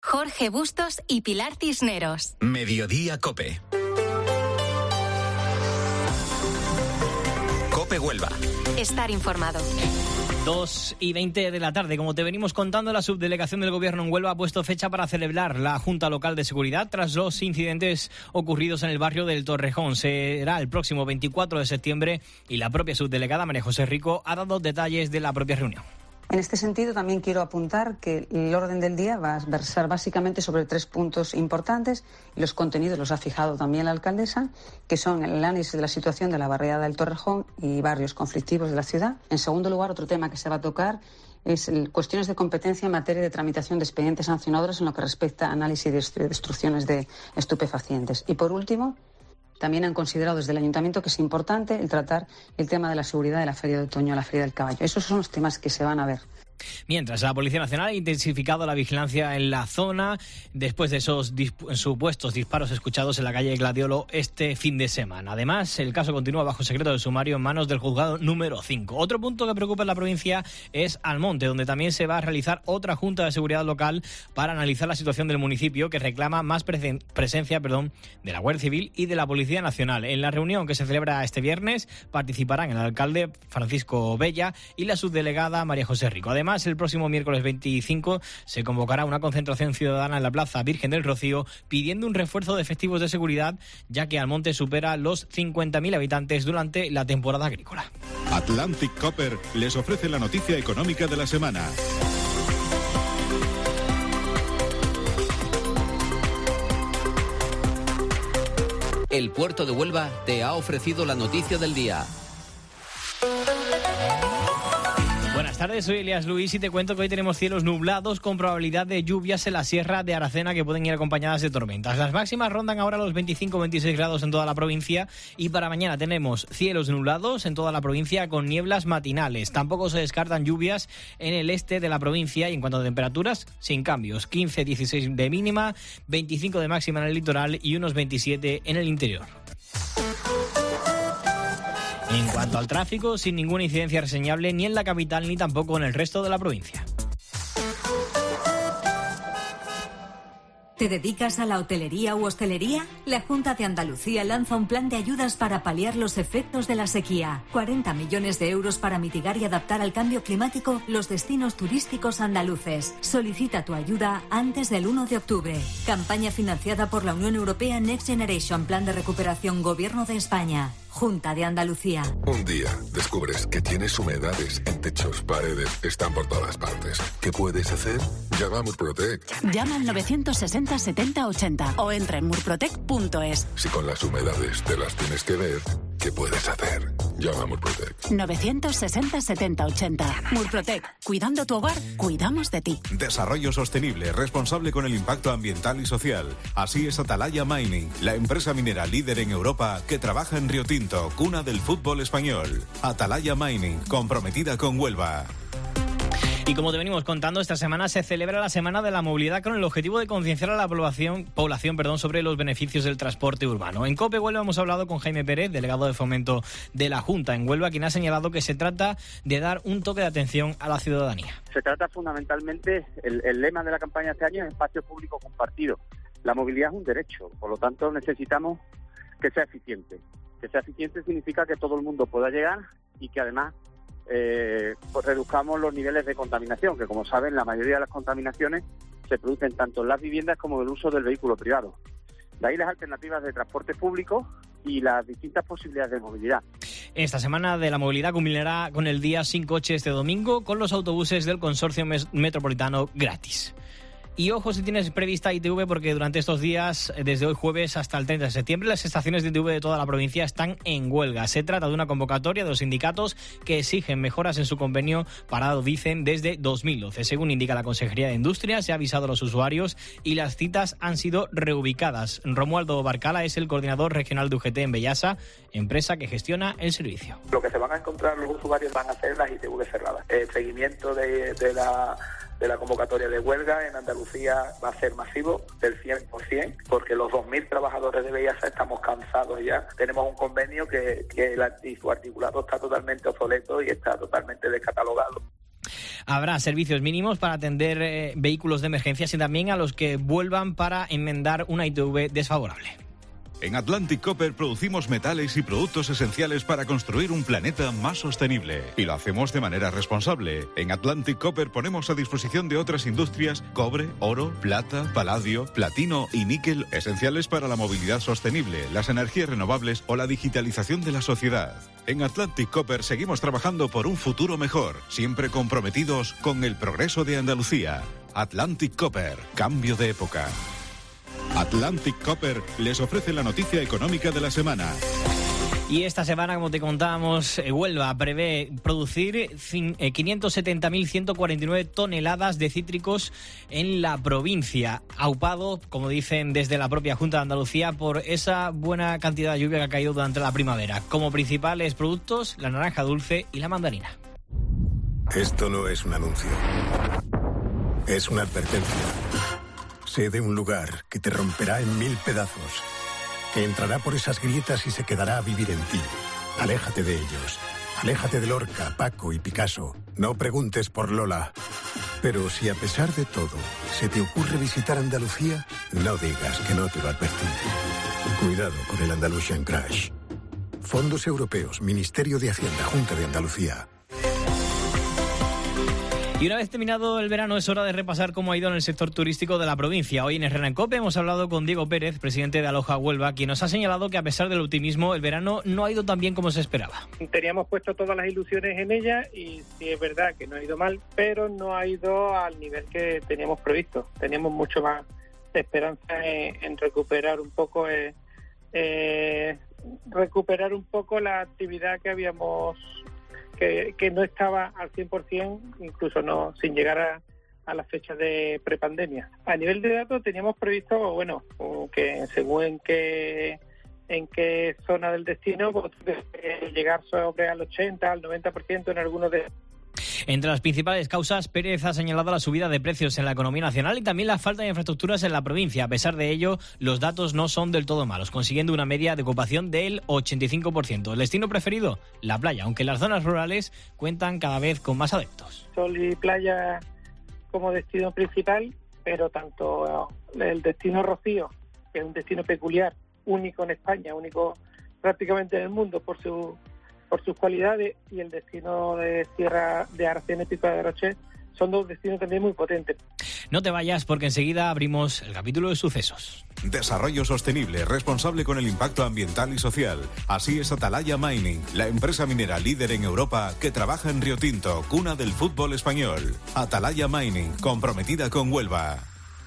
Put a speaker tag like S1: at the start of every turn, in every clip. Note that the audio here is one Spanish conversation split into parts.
S1: Jorge Bustos y Pilar Cisneros.
S2: Mediodía COPE. COPE Huelva.
S1: Estar informado.
S3: 2:20 de la tarde. Como te venimos contando, la subdelegación del Gobierno en Huelva ha puesto fecha para celebrar la Junta Local de Seguridad tras los incidentes ocurridos en el barrio del Torrejón. Será el próximo 24 de septiembre y la propia subdelegada María José Rico ha dado detalles de la propia reunión.
S4: En este sentido, también quiero apuntar que el orden del día va a versar básicamente sobre 3 puntos importantes y los contenidos los ha fijado también la alcaldesa, que son el análisis de la situación de la barriada del Torrejón y barrios conflictivos de la ciudad. En segundo lugar, otro tema que se va a tocar es cuestiones de competencia en materia de tramitación de expedientes sancionadores en lo que respecta a análisis de destrucciones de estupefacientes. Y por último, también han considerado desde el Ayuntamiento que es importante el tratar el tema de la seguridad de la Feria de Otoño, la Feria del Caballo. Esos son los temas que se van a ver.
S3: Mientras, la Policía Nacional ha intensificado la vigilancia en la zona después de esos supuestos disparos escuchados en la calle Gladiolo este fin de semana. Además, el caso continúa bajo secreto de sumario en manos del juzgado número 5. Otro punto que preocupa en la provincia es Almonte, donde también se va a realizar otra junta de seguridad local para analizar la situación del municipio, que reclama más presencia de la Guardia Civil y de la Policía Nacional. En la reunión que se celebra este viernes participarán el alcalde Francisco Bella y la subdelegada María José Rico. Además, el próximo miércoles 25 se convocará una concentración ciudadana en la Plaza Virgen del Rocío pidiendo un refuerzo de efectivos de seguridad, ya que Almonte supera los 50.000 habitantes durante la temporada agrícola.
S5: Atlantic Copper les ofrece la noticia económica de la semana.
S6: El Puerto de Huelva te ha ofrecido la noticia del día.
S3: Buenas tardes, soy Elías Luis y te cuento que hoy tenemos cielos nublados con probabilidad de lluvias en la Sierra de Aracena que pueden ir acompañadas de tormentas. Las máximas rondan ahora los 25-26 grados en toda la provincia y para mañana tenemos cielos nublados en toda la provincia con nieblas matinales. Tampoco se descartan lluvias en el este de la provincia y en cuanto a temperaturas, sin cambios. 15-16 de mínima, 25 de máxima en el litoral y unos 27 en el interior. En cuanto al tráfico, sin ninguna incidencia reseñable ni en la capital ni tampoco en el resto de la provincia.
S7: ¿Te dedicas a la hotelería u hostelería? La Junta de Andalucía lanza un plan de ayudas para paliar los efectos de la sequía. 40 millones de euros para mitigar y adaptar al cambio climático los destinos turísticos andaluces. Solicita tu ayuda antes del 1 de octubre. Campaña financiada por la Unión Europea Next Generation, Plan de Recuperación Gobierno de España. Junta de Andalucía.
S8: Un día descubres que tienes humedades en techos, paredes, están por todas partes. ¿Qué puedes hacer? Llama a Murprotec.
S9: Llama al 960 70 80 o entra en murprotec.es.
S8: Si con las humedades te las tienes que ver, ¿qué puedes hacer? Llama a Murprotec.
S9: 960 70 80. Murprotec. Cuidando tu hogar, cuidamos de ti.
S5: Desarrollo sostenible, responsable con el impacto ambiental y social. Así es Atalaya Mining, la empresa minera líder en Europa que trabaja en Río Tinto, cuna del fútbol español. Atalaya Mining, comprometida con Huelva.
S3: Y como te venimos contando, esta semana se celebra la Semana de la Movilidad con el objetivo de concienciar a la población sobre los beneficios del transporte urbano. En COPE Huelva hemos hablado con Jaime Pérez, delegado de Fomento de la Junta en Huelva, quien ha señalado que se trata de dar un toque de atención a la ciudadanía.
S10: Se trata fundamentalmente, el lema de la campaña de este año es espacio público compartido. La movilidad es un derecho, por lo tanto necesitamos que sea eficiente. Que sea eficiente significa que todo el mundo pueda llegar y que además pues reduzcamos los niveles de contaminación, que como saben la mayoría de las contaminaciones se producen tanto en las viviendas como en el uso del vehículo privado. De ahí las alternativas de transporte público y las distintas posibilidades de movilidad.
S3: Esta Semana de la Movilidad culminará con el día sin coche este domingo con los autobuses del Consorcio Metropolitano gratis. Y ojo si tienes prevista ITV, porque durante estos días, desde hoy jueves hasta el 30 de septiembre, las estaciones de ITV de toda la provincia están en huelga. Se trata de una convocatoria de los sindicatos que exigen mejoras en su convenio parado, dicen, desde 2012. Según indica la Consejería de Industria, se ha avisado a los usuarios y las citas han sido reubicadas. Romualdo Barcala es el coordinador regional de UGT en Bellasa, empresa que gestiona el servicio.
S11: Lo que se van a encontrar los usuarios van a ser las ITV cerradas. El seguimiento de la convocatoria de huelga en Andalucía va a ser masivo, del 100%, porque los 2.000 trabajadores de Bellasa estamos cansados ya. Tenemos un convenio que su articulado está totalmente obsoleto y está totalmente descatalogado.
S3: Habrá servicios mínimos para atender vehículos de emergencia y también a los que vuelvan para enmendar una ITV desfavorable.
S5: En Atlantic Copper producimos metales y productos esenciales para construir un planeta más sostenible. Y lo hacemos de manera responsable. En Atlantic Copper ponemos a disposición de otras industrias cobre, oro, plata, paladio, platino y níquel, esenciales para la movilidad sostenible, las energías renovables o la digitalización de la sociedad. En Atlantic Copper seguimos trabajando por un futuro mejor, siempre comprometidos con el progreso de Andalucía. Atlantic Copper, cambio de época. Atlantic Copper les ofrece la noticia económica de la semana.
S3: Y esta semana, como te contábamos, Huelva prevé producir 570.149 toneladas de cítricos en la provincia, aupado, como dicen desde la propia Junta de Andalucía, por esa buena cantidad de lluvia que ha caído durante la primavera. Como principales productos, la naranja dulce y la mandarina.
S2: Esto no es un anuncio. Es una advertencia. Sé de un lugar que te romperá en 1000 pedazos, que entrará por esas grietas y se quedará a vivir en ti. Aléjate de ellos. Aléjate de Lorca, Paco y Picasso. No preguntes por Lola. Pero si a pesar de todo se te ocurre visitar Andalucía, no digas que no te lo advertí. Cuidado con el Andalusian Crash. Fondos Europeos, Ministerio de Hacienda, Junta de Andalucía.
S3: Y una vez terminado el verano es hora de repasar cómo ha ido en el sector turístico de la provincia. Hoy en Herrera en COPE hemos hablado con Diego Pérez, presidente de Aloja Huelva, quien nos ha señalado que a pesar del optimismo el verano no ha ido tan bien como se esperaba.
S12: Teníamos puesto todas las ilusiones en ella y sí es verdad que no ha ido mal, pero no ha ido al nivel que teníamos previsto. Teníamos mucho más esperanza en recuperar un poco la actividad que habíamos que no estaba al 100%, incluso no sin llegar a las fechas de prepandemia. A nivel de datos teníamos previsto, que según en qué zona del destino, pues, llegar sobre al 80, al 90% en algunos de...
S3: Entre las principales causas, Pérez ha señalado la subida de precios en la economía nacional y también la falta de infraestructuras en la provincia. A pesar de ello, los datos no son del todo malos, consiguiendo una media de ocupación del 85%. El destino preferido, la playa, aunque las zonas rurales cuentan cada vez con más adeptos.
S12: Sol y playa como destino principal, pero tanto el destino Rocío, que es un destino peculiar, único en España, único prácticamente en el mundo por sus cualidades, y el destino de Sierra de Aracena y Pico de Aroche son dos destinos también muy potentes.
S3: No te vayas porque enseguida abrimos el capítulo de sucesos.
S5: Desarrollo sostenible, responsable con el impacto ambiental y social. Así es Atalaya Mining, la empresa minera líder en Europa que trabaja en Río Tinto, cuna del fútbol español. Atalaya Mining, comprometida con Huelva.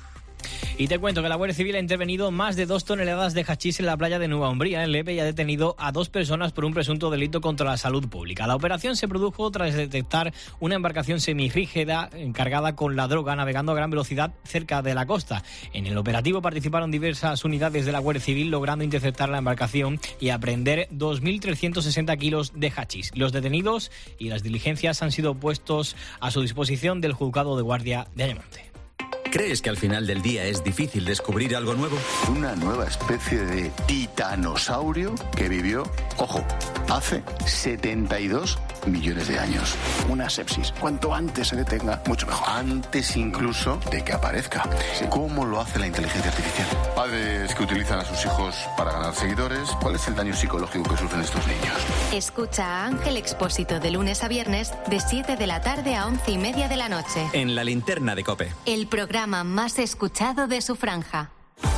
S3: Y te cuento que la Guardia Civil ha intervenido más de 2 toneladas de hachís en la playa de Nueva Umbría, en Lepe, y ha detenido a 2 personas por un presunto delito contra la salud pública. La operación se produjo tras detectar una embarcación semirrígida encargada con la droga navegando a gran velocidad cerca de la costa. En el operativo participaron diversas unidades de la Guardia Civil, logrando interceptar la embarcación y apreender 2.360 kilos de hachís. Los detenidos y las diligencias han sido puestos a su disposición del Juzgado de Guardia de Ayamonte.
S13: ¿Crees que al final del día es difícil descubrir algo nuevo?
S14: Una nueva especie de titanosaurio que vivió, ojo, hace 72 millones de años. Una sepsis. Cuanto antes se detenga, mucho mejor. Antes incluso de que aparezca. Sí. ¿Cómo lo hace la inteligencia artificial? Padres que utilizan a sus hijos para ganar seguidores. ¿Cuál es el daño psicológico que sufren estos niños?
S1: Escucha a Ángel Expósito de lunes a viernes de 7 de la tarde a 11:30 de la noche.
S13: En La Linterna de COPE.
S1: El programa más escuchado de su franja.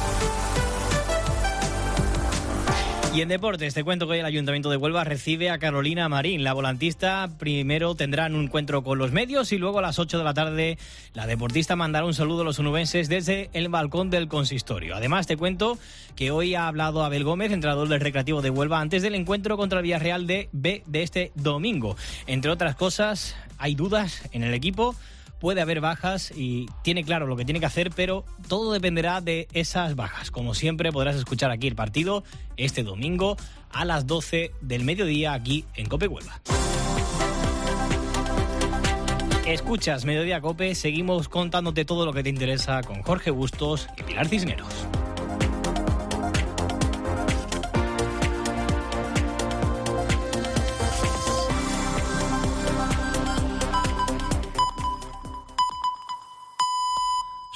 S3: Y en deportes, te cuento que hoy el Ayuntamiento de Huelva recibe a Carolina Marín. La volantista primero tendrá un encuentro con los medios y luego a las 8 de la tarde la deportista mandará un saludo a los onubenses desde el balcón del consistorio. Además, te cuento que hoy ha hablado Abel Gómez, entrenador del Recreativo de Huelva, antes del encuentro contra el Villarreal de B de este domingo. Entre otras cosas, hay dudas en el equipo. Puede haber bajas y tiene claro lo que tiene que hacer, pero todo dependerá de esas bajas. Como siempre, podrás escuchar aquí el partido este domingo a las 12 del mediodía aquí en COPE Huelva. Escuchas Mediodía COPE, seguimos contándote todo lo que te interesa con Jorge Bustos y Pilar Cisneros.